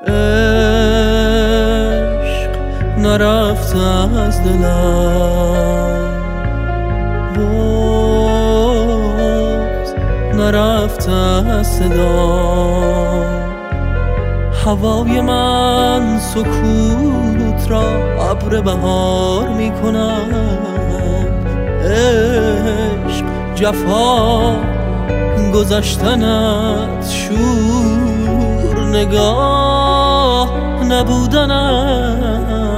عشق نرفته از دلم، باز نرفته از صدا. هوای من سکوت را ابر بهار می کند. عشق جفا گذشتنت، شور نگاه نبودنت.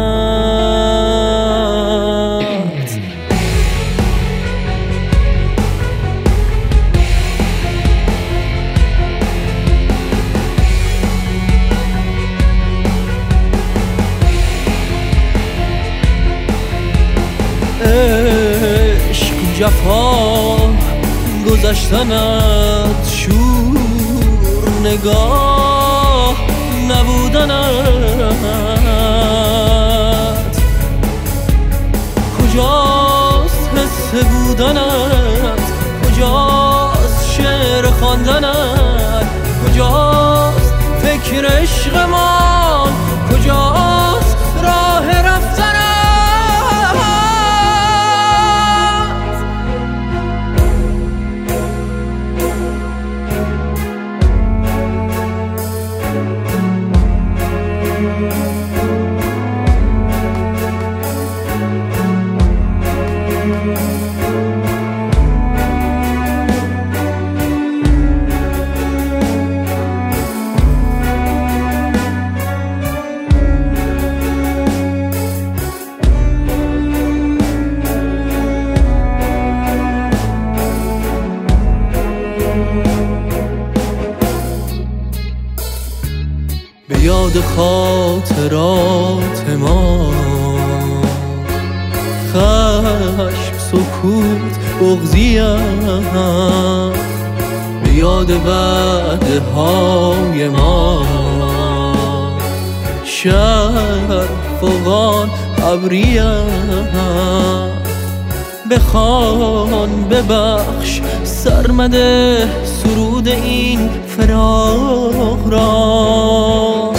عشق جفا گذشتنت، شور نگاه نبودنت. کجاست حس بودنت، کجاست شعر خواندنت، کجاست فکر عشقمان، کجاست راه رفتنت. به یاد خاطرات ما، خشم، سکوت، بغضیم. به یاد وعده های ما، شهر، فغان، ابریم. بخوان، ببخش، سرمده سرود این فراق را.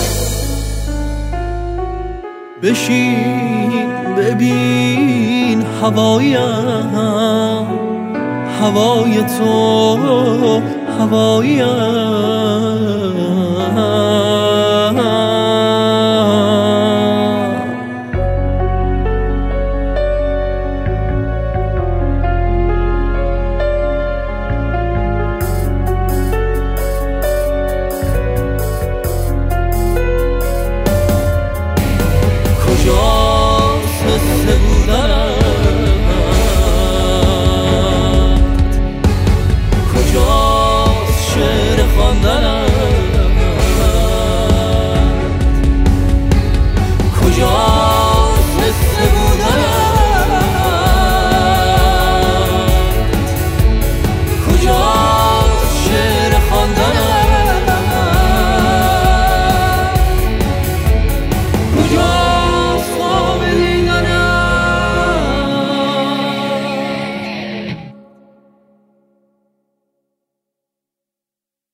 بشین ببین هوایم، هوای تو هوایم.